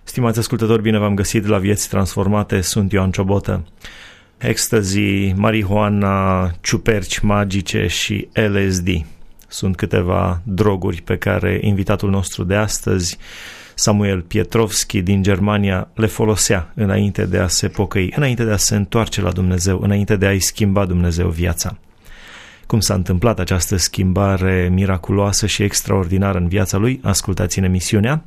Stimați ascultători, bine v-am găsit la Vieți Transformate, sunt Ioan Ciobotă. Ecstasy, marihuana, ciuperci magice și LSD sunt câteva droguri pe care invitatul nostru de astăzi, Samuel Pietrovski din Germania, le folosea înainte de a se pocăi, înainte de a se întoarce la Dumnezeu, înainte de a-i schimba Dumnezeu viața. Cum s-a întâmplat această schimbare miraculoasă și extraordinară în viața lui? Ascultați în emisiunea.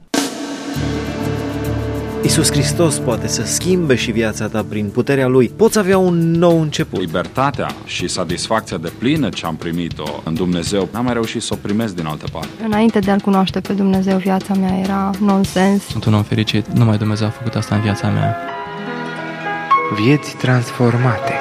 Iisus Hristos poate să schimbe și viața ta prin puterea Lui. Poți avea un nou început. Libertatea și satisfacția deplină ce am primit-o în Dumnezeu, n-am mai reușit să o primesc din altă parte. Înainte de a-L cunoaște pe Dumnezeu, viața mea era nonsens. Sunt un om fericit, numai Dumnezeu a făcut asta în viața mea. Vieți transformate.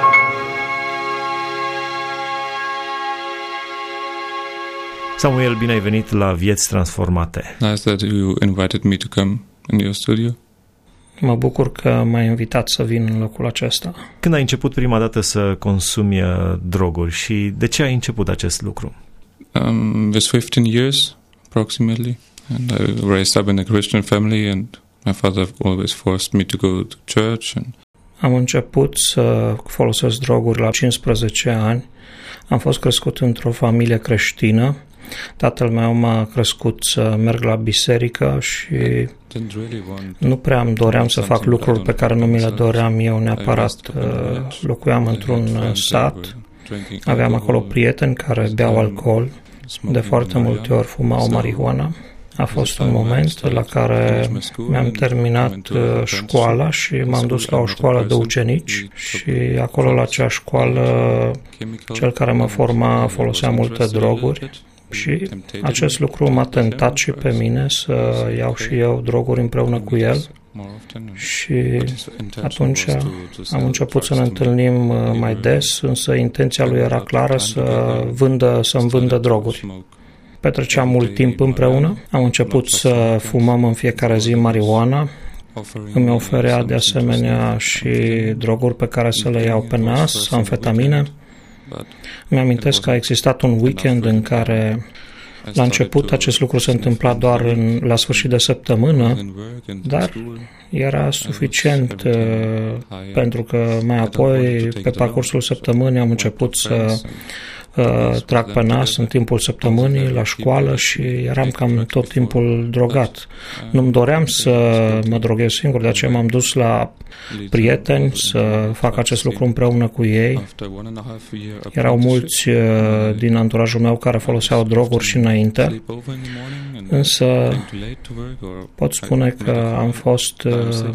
Samuel, bine ai venit la Vieți Transformate. Nice that you invited me to come in your studio. Mă bucur că m-ai invitat să vin în locul acesta. Când ai început prima dată să consumi droguri și de ce ai început acest lucru? With 15 years, approximately. And I raised up in a Christian family and my father always forced me to go to church. Am început să folosesc droguri la 15 ani. Am fost crescut într-o familie creștină. Tatăl meu m-a crescut să merg la biserică și nu prea îmi doream să fac lucruri pe care nu mi le doream eu neapărat. Locuiam într-un sat, aveam acolo prieteni care beau alcool, de foarte multe ori fumau marihuana. A fost un moment la care mi-am terminat școala și m-am dus la o școală de ucenici și acolo la acea școală cel care mă forma folosea multe droguri. Și acest lucru m-a tentat și pe mine să iau și eu droguri împreună cu el și atunci am început să ne întâlnim mai des, însă intenția lui era clară să-mi vândă droguri. Petreceam mult timp împreună, am început să fumăm în fiecare zi marihuana, îmi oferea de asemenea și droguri pe care să le iau pe nas, amfetamine. Îmi amintesc că a existat un weekend în care la început acest lucru se întâmpla doar la sfârșit de săptămână, dar era suficient pentru că mai apoi, pe parcursul săptămânii, am început să trag pe nas în timpul săptămânii la școală și eram cam tot timpul drogat. Nu-mi doream să mă droghez singur, de aceea m-am dus la prieteni să fac acest lucru împreună cu ei. Erau mulți din anturajul meu care foloseau droguri și înainte, însă pot spune că am fost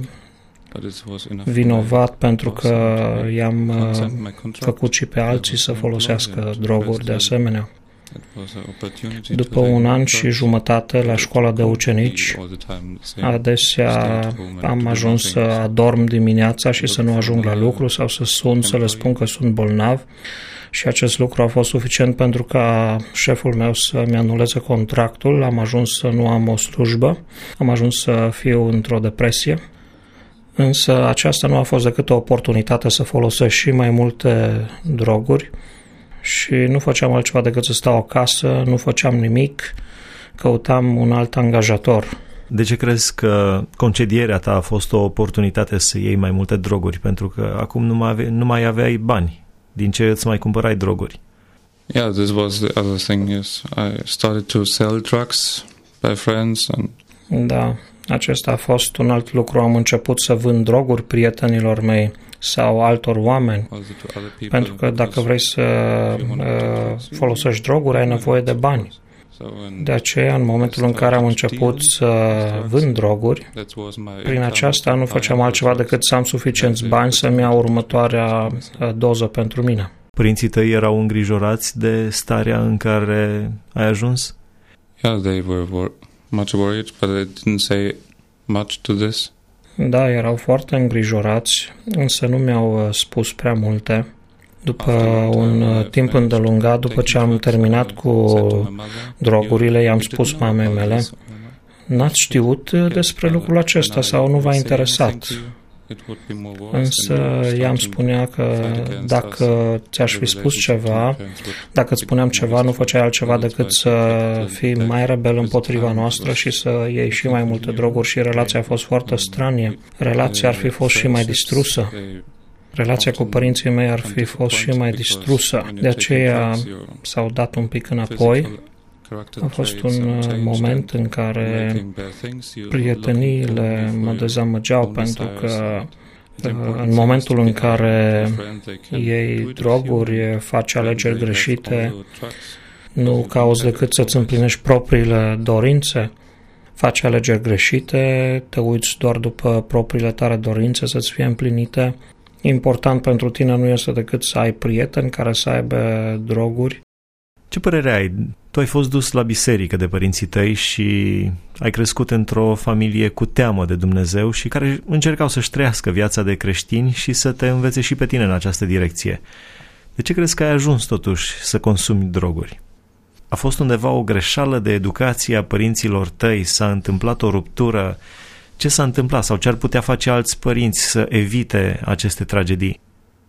vinovat pentru că i-am făcut și pe alții să folosească droguri de asemenea. După un an și jumătate la școala de ucenici, adesea am ajuns să adorm dimineața și să nu ajung la lucru sau să sun să le spun că sunt bolnav și acest lucru a fost suficient pentru ca șeful meu să-mi anuleze contractul. Am ajuns să nu am o slujbă, am ajuns să fiu într-o depresie. Însă aceasta nu a fost decât o oportunitate să folosesc și mai multe droguri și nu făceam altceva decât să stau acasă, nu făceam nimic, căutam un alt angajator. De ce crezi că concedierea ta a fost o oportunitate să iei mai multe droguri? Pentru că acum nu mai aveai bani. Din ce îți mai cumpărai droguri? Yeah, this was the other thing. Yes, I started to sell drugs by friends and. Da. Acesta a fost un alt lucru. Am început să vând droguri prietenilor mei sau altor oameni. Pentru că dacă vrei să folosești droguri, ai nevoie de bani. De aceea, în momentul în care am început să vând droguri, prin aceasta nu făceam altceva decât să am suficienți bani să-mi iau următoarea doză pentru mine. Părinții tăi erau îngrijorați de starea în care ai ajuns? Yeah, they were much worried, but they didn't say much to this. Da, erau foarte îngrijorați, însă nu mi-au spus prea multe. După un timp îndelungat, după ce am terminat cu drogurile, i-am spus mamei mele, n-ați știut despre lucrul acesta sau nu v-a interesat? Însă ea îmi spunea că dacă ți-aș fi spus ceva, dacă îți spuneam ceva, nu făceai altceva decât să fii mai rebel împotriva noastră și să iei și mai multe droguri și relația a fost foarte stranie. Relația ar fi fost și mai distrusă. Relația cu părinții mei ar fi fost și mai distrusă. De aceea s-au dat un pic înapoi. A fost un moment în care prieteniile mă dezamăgeau pentru că în momentul în care iei droguri, faci alegeri greșite, nu cauți decât să-ți împlinești propriile dorințe, faci alegeri greșite, te uiți doar după propriile tale dorințe să-ți fie împlinite. Important pentru tine nu este decât să ai prieteni care să aibă droguri. Ce părere ai? Tu ai fost dus la biserică de părinții tăi și ai crescut într-o familie cu teamă de Dumnezeu și care încercau să-și trăiască viața de creștini și să te învețe și pe tine în această direcție. De ce crezi că ai ajuns totuși să consumi droguri? A fost undeva o greșeală de educație a părinților tăi? S-a întâmplat o ruptură? Ce s-a întâmplat sau ce ar putea face alți părinți să evite aceste tragedii?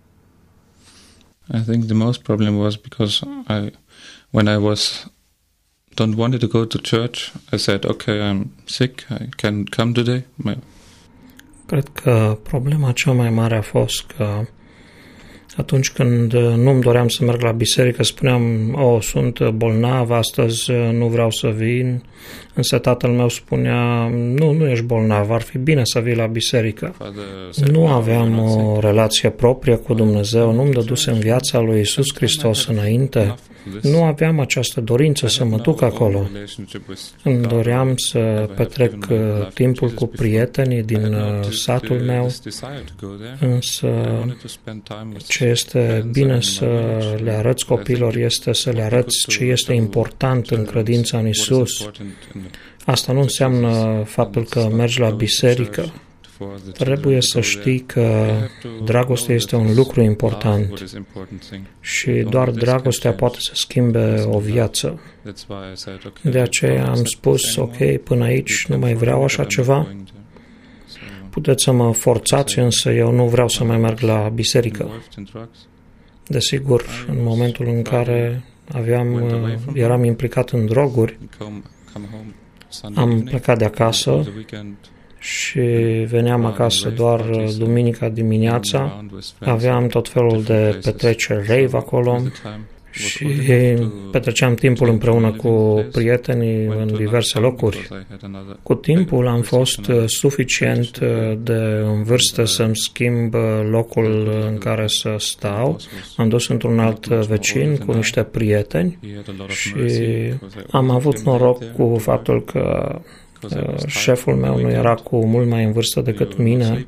I think the most problem was because when I don't wanted to go to church, I said, okay, I'm sick, I can come today. Cred că problema cea mai mare a fost că atunci când nu-mi doream să merg la biserică, spuneam, sunt bolnav, astăzi nu vreau să vin, însă tatăl meu spunea, nu ești bolnav, ar fi bine să vii la biserică. Nu aveam o relație proprie cu Dumnezeu, nu-mi dăduse în viața lui Iisus Hristos înainte, nu aveam această dorință să mă duc acolo. Îmi doream să petrec timpul cu prietenii din satul meu, însă ce este bine să le arăți copiilor este să le arăți ce este important în credința în Iisus. Asta nu înseamnă faptul că mergi la biserică. Trebuie să știi că dragostea este un lucru important și doar dragostea poate să schimbe o viață. De aceea am spus, ok, până aici nu mai vreau așa ceva. Puteți să mă forțați, însă eu nu vreau să mai merg la biserică. Desigur, în momentul în care eram implicat în droguri, am plecat de acasă și veneam acasă doar duminica dimineața. Aveam tot felul de petreceri rave acolo și petreceam timpul împreună cu prietenii în diverse locuri. Cu timpul am fost suficient de în vârstă să-mi schimb locul în care să stau. Am dus într-un alt vecin cu niște prieteni și am avut noroc cu faptul că șeful meu nu era cu mult mai în vârstă decât mine.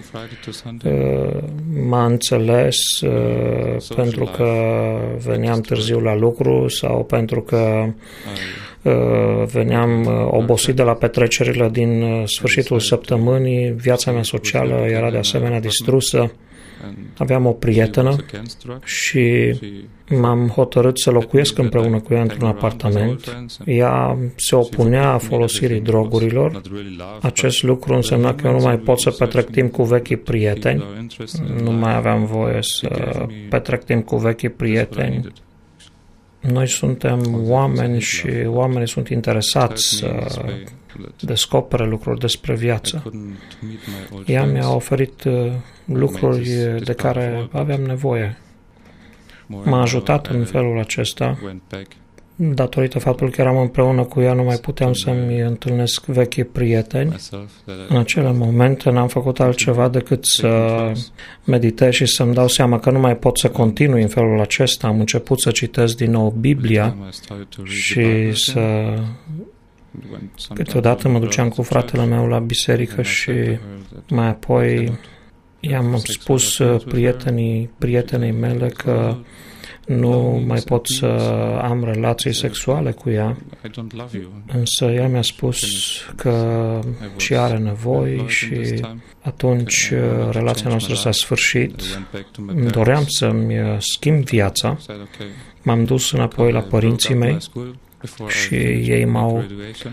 M-a înțeles pentru că veneam târziu la lucru sau pentru că veneam obosit de la petrecerile din sfârșitul săptămânii. Viața mea socială era de asemenea distrusă. Aveam o prietenă și m-am hotărât să locuiesc împreună cu ea într-un apartament. Ea se opunea folosirii drogurilor. Acest lucru însemna că eu nu mai pot să petrec timp cu vechii prieteni. Nu mai aveam voie să petrec timp cu vechii prieteni. Noi suntem oameni și oamenii sunt interesați să descopere lucruri despre viață. Ea mi-a oferit lucruri de care aveam nevoie. M-a ajutat în felul acesta. Datorită faptului că eram împreună cu ea, nu mai puteam să-mi întâlnesc vechii prieteni. În acele momente n-am făcut altceva decât să meditez și să-mi dau seama că nu mai pot să continui în felul acesta. Am început să citesc din nou Biblia și să... Câteodată mă duceam cu fratele meu la biserică și mai apoi i-am spus prietenii mele că nu mai pot să am relații sexuale cu ea, însă ea mi-a spus că și are nevoi și atunci relația noastră s-a sfârșit. Doream să-mi schimb viața. M-am dus înapoi la părinții mei și ei m-au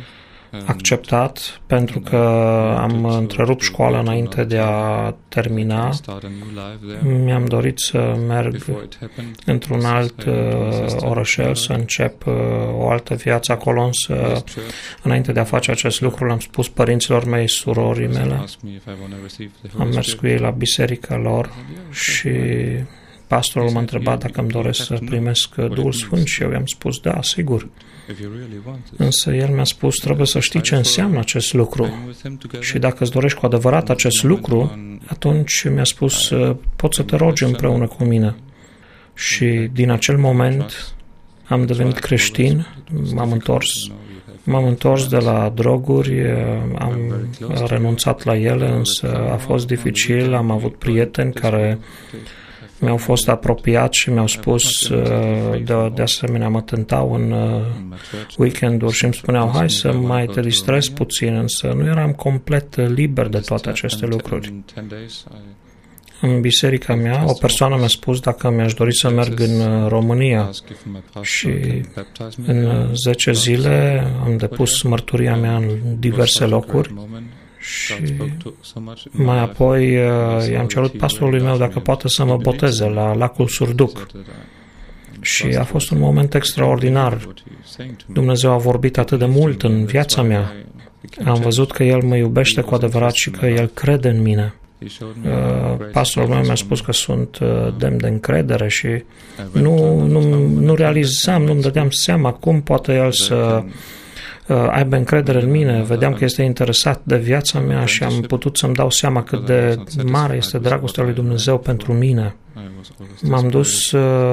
acceptat pentru că am întrerupt școala înainte de a termina. Mi-am dorit să merg într-un alt orășel, să încep o altă viață acolo, însă înainte de a face acest lucru l-am spus părinților mei, surorii mele. Am mers cu ei la biserica lor și pastorul m-a întrebat dacă îmi doresc să primesc Duhul Sfânt și eu i-am spus da, sigur. Însă el mi-a spus, trebuie să știi ce înseamnă acest lucru. Și dacă îți dorești cu adevărat acest lucru, atunci mi-a spus, poți să te rogi împreună cu mine. Și din acel moment am devenit creștin, m-am întors de la droguri, am renunțat la ele, însă a fost dificil, am avut prieteni care mi-au fost apropiați și mi-au spus, de asemenea mă tentau în weekenduri și îmi spuneau, hai să mai te distrezi puțin, însă nu eram complet liber de toate aceste lucruri. În biserica mea, o persoană mi-a spus dacă mi-aș dori să merg în România și în 10 zile am depus mărturia mea în diverse locuri și mai apoi i-am cerut pastorului meu dacă poate să mă boteze la lacul Surduc. Și a fost un moment extraordinar. Dumnezeu a vorbit atât de mult în viața mea. Am văzut că El mă iubește cu adevărat și că El crede în mine. Pastorul meu mi-a spus că sunt demn de încredere și nu realizam, nu-mi dădeam seama cum poate El să aibă încredere în mine. Vedeam că este interesat de viața mea și am putut să-mi dau seama cât de mare este dragostea lui Dumnezeu pentru mine. M-am dus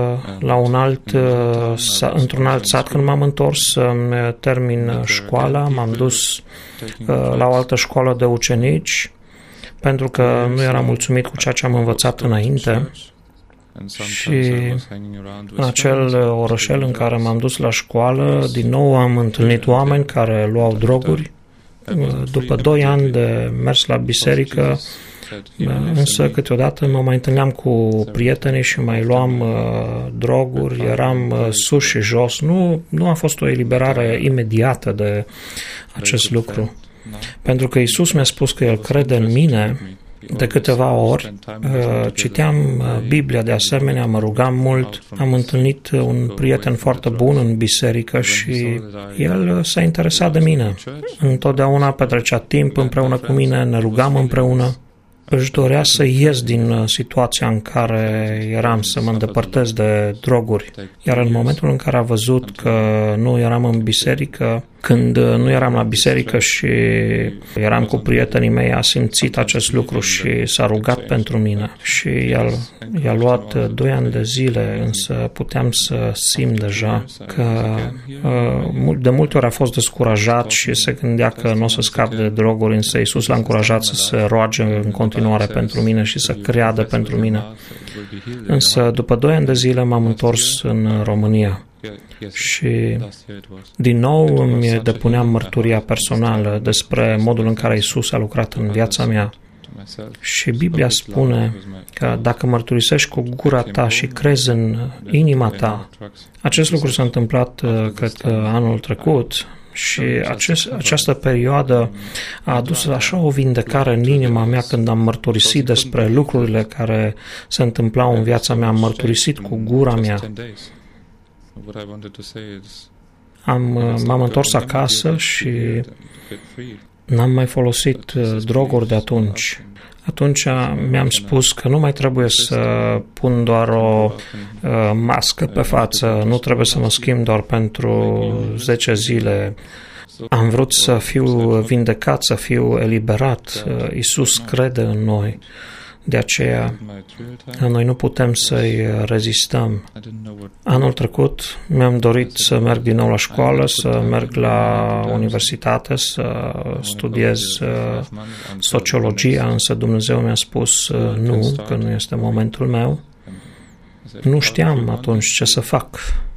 într-un alt sat când m-am întors să-mi termin școala. M-am dus la o altă școală de ucenici pentru că nu eram mulțumit cu ceea ce am învățat înainte. Și în acel orășel în care m-am dus la școală, din nou am întâlnit oameni care luau droguri. După 2 ani de mers la biserică, însă câteodată mă mai întâlneam cu prietenii și mai luam droguri, eram sus și jos. Nu a fost o eliberare imediată de acest lucru. Pentru că Iisus mi-a spus că El crede în mine. De câteva ori citeam Biblia de asemenea, mă rugam mult, am întâlnit un prieten foarte bun în biserică și el s-a interesat de mine. Întotdeauna petrecea timp împreună cu mine, ne rugam împreună. Își dorea să ies din situația în care eram, să mă îndepărtez de droguri. Iar în momentul în care a văzut că nu eram în biserică, când nu eram la biserică și eram cu prietenii mei, a simțit acest lucru și s-a rugat pentru mine. Și i-a luat 2 ani de zile, însă puteam să simt deja că de multe ori a fost descurajat și se gândea că nu o să scap de droguri, însă Iisus l-a încurajat să se roage în continuare pentru mine și să creadă pentru mine. Însă după 2 ani de zile m-am întors în România. Și din nou îmi depuneam mărturia personală despre modul în care Iisus a lucrat în viața mea. Și Biblia spune că dacă mărturisești cu gura ta și crezi în inima ta, acest lucru s-a întâmplat, cred că anul trecut, și această perioadă a adus așa o vindecare în inima mea când am mărturisit despre lucrurile care se întâmplau în viața mea, am mărturisit cu gura mea. M-am întors acasă și n-am mai folosit droguri de atunci. Atunci mi-am spus că nu mai trebuie să pun doar o mască pe față, nu trebuie să mă schimb doar pentru 10 zile. Am vrut să fiu vindecat, să fiu eliberat. Iisus crede în noi. De aceea, noi nu putem să-i rezistăm. Anul trecut mi-am dorit să merg din nou la școală, să merg la universitate, să studiez sociologia, însă Dumnezeu mi-a spus nu, că nu este momentul meu. Nu știam atunci ce să fac.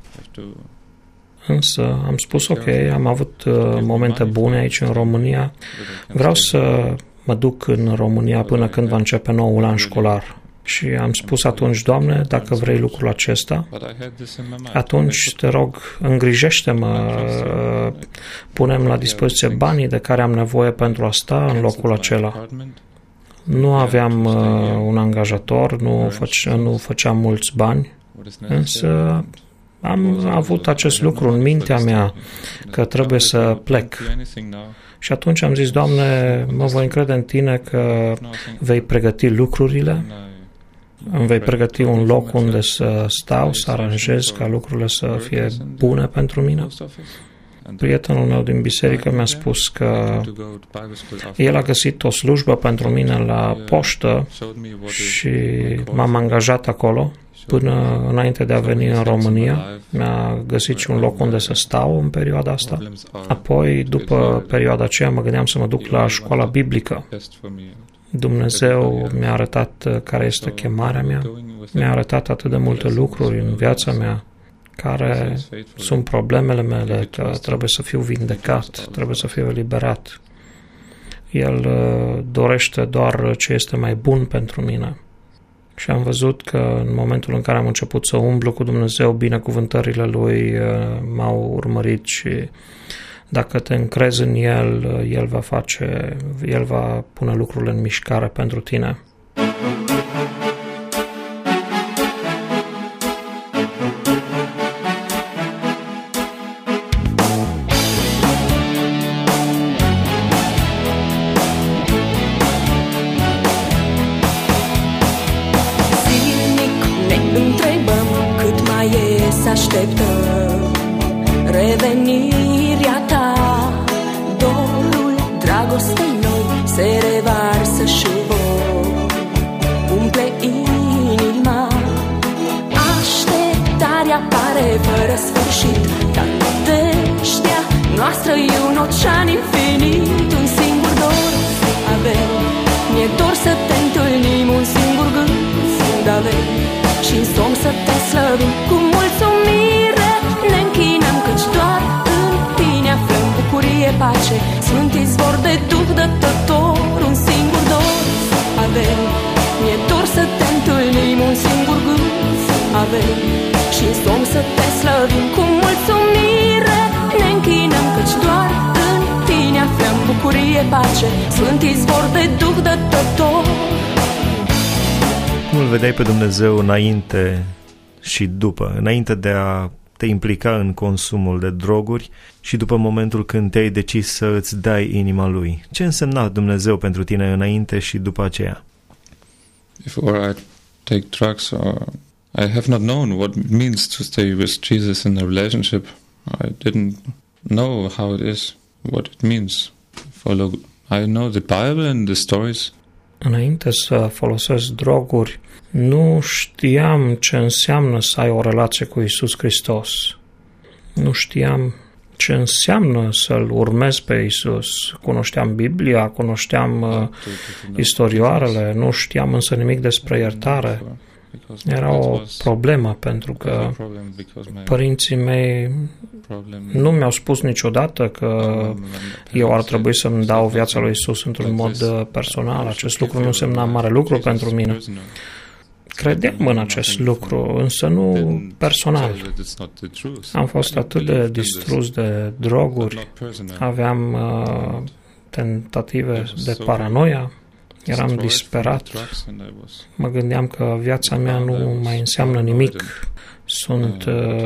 Însă am spus ok, am avut momente bune aici în România. Vreau să mă duc în România până când va începe noul an școlar. Și am spus atunci, Doamne, dacă vrei lucrul acesta, atunci te rog, îngrijește-mă, punem la dispoziție banii de care am nevoie pentru a sta în locul acela. Nu aveam un angajator, nu făceam mulți bani, însă am avut acest lucru în mintea mea, că trebuie să plec. Și atunci am zis, Doamne, mă voi încrede în Tine că vei pregăti lucrurile, îmi vei pregăti un loc unde să stau, să aranjez ca lucrurile să fie bune pentru mine. Prietenul meu din biserică mi-a spus că el a găsit o slujbă pentru mine la poștă și m-am angajat acolo până înainte de a veni în România. Mi-a găsit și un loc unde să stau în perioada asta. Apoi, după perioada aceea, mă gândeam să mă duc la școala biblică. Dumnezeu mi-a arătat care este chemarea mea, mi-a arătat atât de multe lucruri în viața mea, care sunt problemele mele, că trebuie să fiu vindecat, trebuie să fiu eliberat. El dorește doar ce este mai bun pentru mine. Și am văzut că în momentul în care am început să umblu cu Dumnezeu, binecuvântările Lui m-au urmărit și dacă te încrezi în El, El va pune lucrurile în mișcare pentru tine. Așteptăm revenirea ta, dorul dragostei noi se revarsă și umple inima. Așteptarea pare fără sfârșit, dar nădejdea noastră e un ocean infinit. Un singur dor avem, mi-e dor să te întâlnim, un singur gând avem și-n somn să te slăvim. Cu mulțumire ne închinăm, căci doar în tine aflăm bucurie, pace, sfânt izvor de Duh dătător. Un singur dor avem, mi-e dor să te întâlnim, un singur gând avem și-n somn să te slăvim. Cu mulțumire ne închinăm, căci doar în tine aflăm bucurie, pace, sfânt izvor de Duh dătător. Cum îl vedeai pe Dumnezeu înainte și după, înainte de a te implica în consumul de droguri și după momentul când te-ai decis să îți dai inima Lui? Ce însemna Dumnezeu pentru tine înainte și după aceea? Before I take drugs, I have not known what it means to stay with Jesus in a relationship. I didn't know how it is, what it means. I know the Bible and the stories. Înainte să folosesc droguri, nu știam ce înseamnă să ai o relație cu Iisus Hristos. Nu știam ce înseamnă să-L urmez pe Iisus. Cunoșteam Biblia, cunoșteam istorioarele, nu știam însă nimic despre iertare. Era o problemă pentru că părinții mei nu mi-au spus niciodată că eu ar trebui să-mi dau viața lui Iisus într-un mod personal. Acest lucru nu însemna mare lucru pentru mine. Credeam în acest lucru, însă nu personal. Am fost atât de distrus de droguri, aveam tentative de paranoia, eram disperat, mă gândeam că viața mea nu mai înseamnă nimic, sunt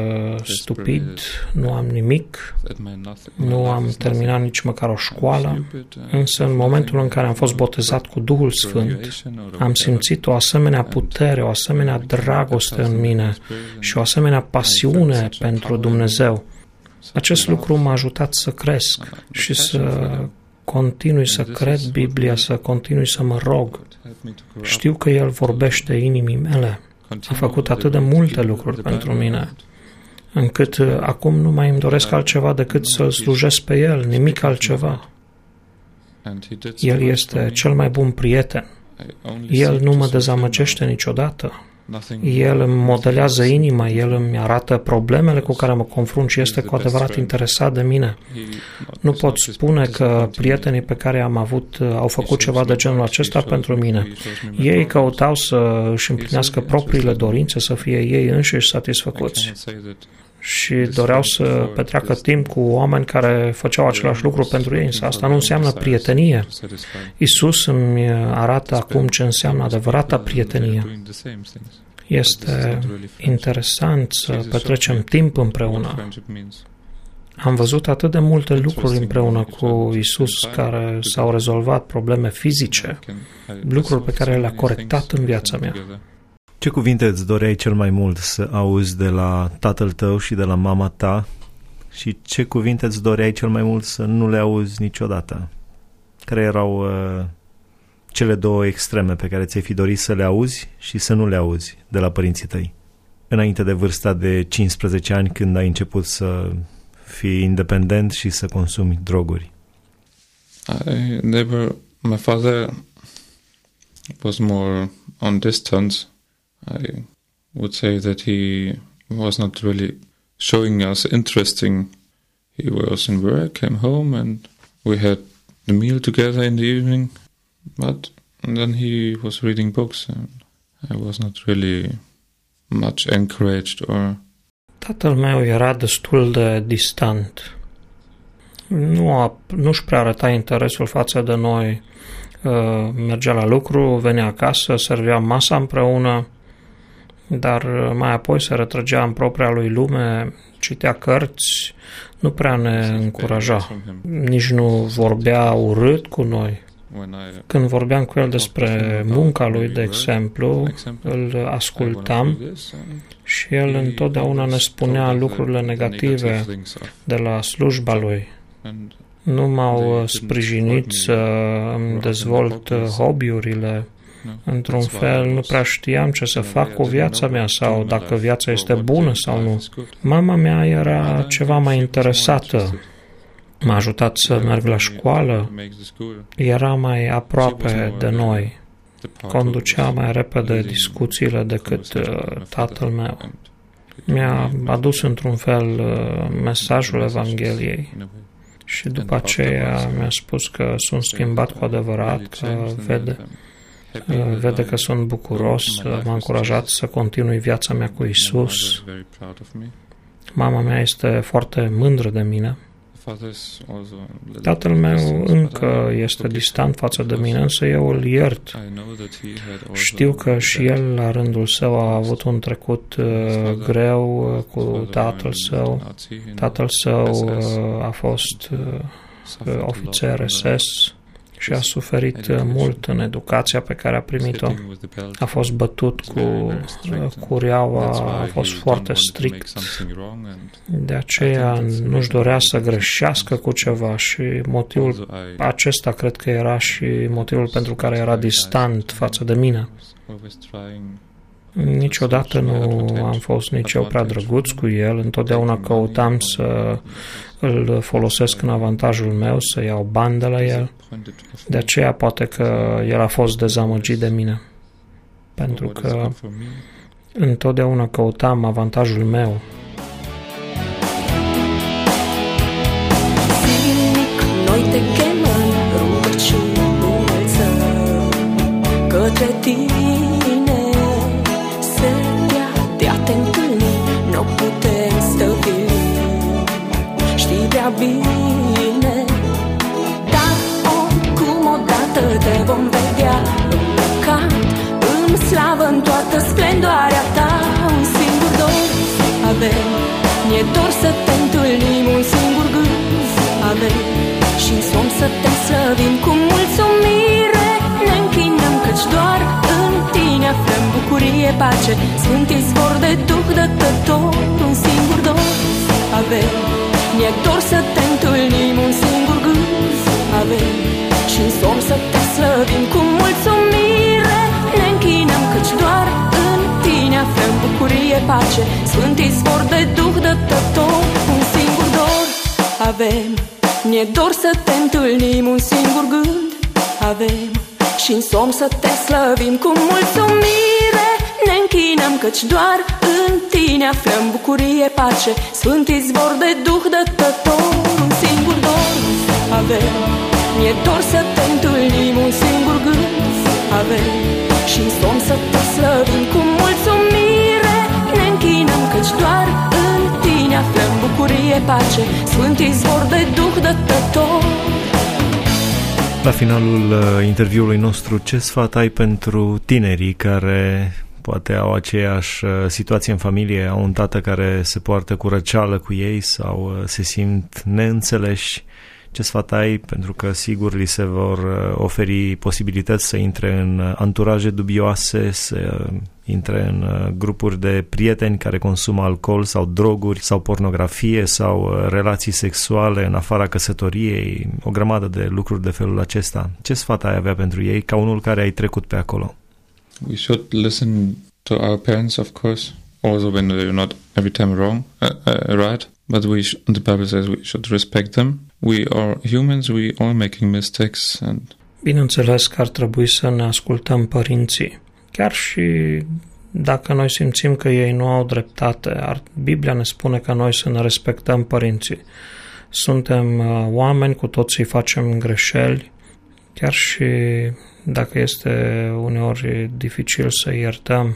stupid, nu am nimic, nu am terminat nici măcar o școală, însă în momentul în care am fost botezat cu Duhul Sfânt, am simțit o asemenea putere, o asemenea dragoste în mine și o asemenea pasiune pentru Dumnezeu. Acest lucru m-a ajutat să cresc și să continui să cred Biblia, să continui să mă rog. Știu că El vorbește inimii mele. A făcut atât de multe lucruri pentru mine, încât acum nu mai îmi doresc altceva decât să-L slujesc pe El, nimic altceva. El este cel mai bun prieten. El nu mă dezamăgește niciodată. El îmi modelează inima, El îmi arată problemele cu care mă confrunt și este cu adevărat interesat de mine. Nu pot spune că prietenii pe care am avut au făcut ceva de genul acesta pentru mine. Ei căutau să își împlinească propriile dorințe, să fie ei înșiși satisfăcuți. Și doreau să petreacă timp cu oameni care făceau același lucru pentru ei, însă asta nu înseamnă prietenie. Iisus îmi arată acum ce înseamnă adevărata prietenie. Este interesant să petrecem timp împreună. Am văzut atât de multe lucruri împreună cu Iisus care s-au rezolvat probleme fizice, lucruri pe care le-a corectat în viața mea. Ce cuvinte îți doreai cel mai mult să auzi de la tatăl tău și de la mama ta și ce cuvinte îți doreai cel mai mult să nu le auzi niciodată? Care erau cele două extreme pe care ți-ai fi dorit să le auzi și să nu le auzi de la părinții tăi? Înainte de vârsta de 15 ani, când ai început să fii independent și să consumi droguri. My father was more on distance. I would say that he was not really showing us interesting. He was in work, came home, and we had the meal together in the evening. But then he was reading books, and I was not really much encouraged or... Tatăl meu era destul de distant. Nu-și prea arăta interesul față de noi. Mergea la lucru, venea acasă, servea masa împreună, dar mai apoi se retrăgea în propria lui lume, citea cărți, nu prea ne încuraja. Nici nu vorbea urât cu noi. Când vorbeam cu el despre munca lui, de exemplu, îl ascultam și el întotdeauna ne spunea lucrurile negative de la slujba lui. Nu m-au sprijinit să îmi dezvolt hobby-urile. Într-un fel, nu prea știam ce să fac cu viața mea sau dacă viața este bună sau nu. Mama mea era ceva mai interesată. M-a ajutat să merg la școală. Era mai aproape de noi. Conducea mai repede discuțiile decât tatăl meu. Mi-a adus într-un fel mesajul Evangheliei. Și după aceea mi-a spus că sunt schimbat cu adevărat, că vede că sunt bucuros, m-a încurajat să continui viața mea cu Iisus. Mama mea este foarte mândră de mine. Tatăl meu încă este distant față de mine, însă eu îl iert. Știu că și el, la rândul său, a avut un trecut greu cu tatăl său. Tatăl său a fost ofițer SS și a suferit mult în educația pe care a primit-o. A fost bătut cu cureaua, a fost foarte strict. De aceea nu-și dorea să greșească cu ceva și motivul acesta cred că era și motivul pentru care era distant față de mine. Niciodată nu am fost nici eu prea drăguț cu el, întotdeauna căutam să îl folosesc în avantajul meu, să iau bani de la el. De aceea poate că el a fost dezamăgit de mine, pentru că întotdeauna căutam avantajul meu. Zilnic noi te chemăm, rugăciuni înălțăm către tine, setea de a te întâlni, n-o putem stăvili. Știi prea bine, dar oricum odată te vom vedea îmbrăcat în slavă, în toată splendoarea ta. Un singur dor avem, ne-e dor să te întâlnim, un singur gând avem și-n somn să te slăvim cu mulțumire. Ne închinăm căci doar în tine aflăm bucurie, pace, sfânt izvor de Duh dătător. Un singur dor avem, ne-e dor să te întâlnim, un singur gând avem și-n somn să te slăvim cu mulțumire. Ne închinăm căci doar în tine aflăm bucurie, pace, sfânt izvor de Duh dătător. Un singur dor avem, ne-e dor să te întâlnim, un singur gând avem și-n somn să te slăvim cu mulțumire. Ne închinăm, căci doar în tine aflăm bucurie, pace, sfânt izvor de Duh dătător. Un singur dor avem, mi-e dor să te întâlnim, un singur gând avem și în somn să te slăvim. Cu mulțumire ne închinăm, căci doar în tine aflăm bucurie, pace, sfânt izvor de Duh dătător. La finalul interviului nostru, ce sfat ai pentru tinerii care poate au aceeași situație în familie, au un tată care se poartă cu răceală cu ei sau se simt neînțeleși? Ce sfat ai? Pentru că sigur li se vor oferi posibilități să intre în anturaje dubioase, să intre în grupuri de prieteni care consumă alcool sau droguri sau pornografie sau relații sexuale în afara căsătoriei, o grămadă de lucruri de felul acesta. Ce sfat ai avea pentru ei ca unul care ai trecut pe acolo? We should listen to our parents, of course, also when they're not every time wrong, right? But the Bible says we should respect them. We are humans, we are making mistakes. And bineînțeles că ar trebui să ne ascultăm părinții. Chiar și dacă noi simțim că ei nu au dreptate, Biblia ne spune că noi să ne respectăm părinții. Suntem oameni, cu toții facem greșeli, chiar și dacă este uneori dificil să iertăm.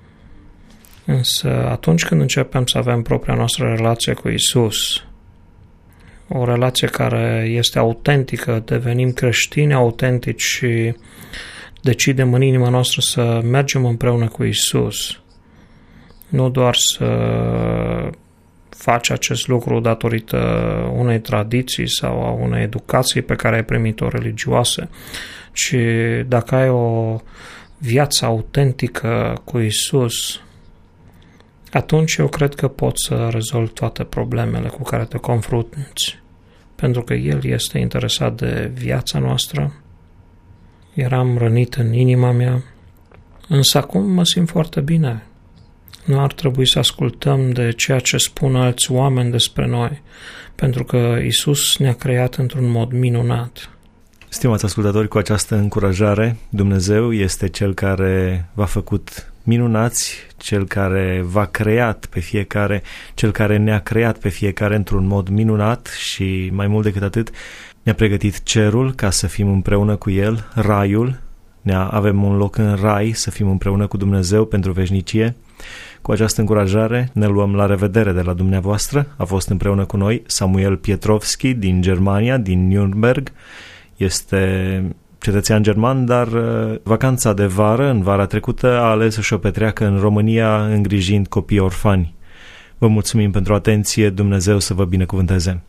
Însă atunci când începem să avem propria noastră relație cu Isus, o relație care este autentică, devenim creștini autentici și decidem în inima noastră să mergem împreună cu Isus, nu doar să faci acest lucru datorită unei tradiții sau a unei educații pe care ai primit-o religioasă, ci dacă ai o viață autentică cu Isus, atunci eu cred că poți să rezolvi toate problemele cu care te confrunți, pentru că El este interesat de viața noastră. Eram rănit în inima mea, însă acum mă simt foarte bine. Nu ar trebui să ascultăm de ceea ce spun alți oameni despre noi, pentru că Isus ne-a creat într-un mod minunat. Stimați ascultători, cu această încurajare, Dumnezeu este Cel care v-a făcut minunați, Cel care v-a creat pe fiecare, Cel care ne-a creat pe fiecare într-un mod minunat și mai mult decât atât, ne-a pregătit cerul ca să fim împreună cu El, raiul, avem un loc în rai să fim împreună cu Dumnezeu pentru veșnicie. Cu această încurajare ne luăm la revedere de la dumneavoastră. A fost împreună cu noi Samuel Pietrovski din Germania, din Nürnberg. Este cetățean german, dar vacanța de vară, în vara trecută, a ales să-și o petreacă în România îngrijind copii orfani. Vă mulțumim pentru atenție, Dumnezeu să vă binecuvânteze.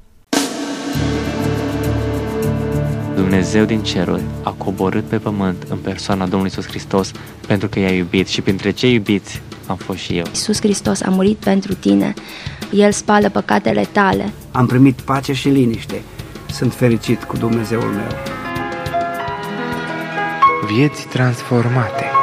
Dumnezeu din ceruri a coborât pe pământ în persoana Domnului Iisus Hristos pentru că i-a iubit și printre cei iubiți am fost și eu. Iisus Hristos a murit pentru tine, El spală păcatele tale. Am primit pace și liniște, sunt fericit cu Dumnezeul meu. Vieți transformate.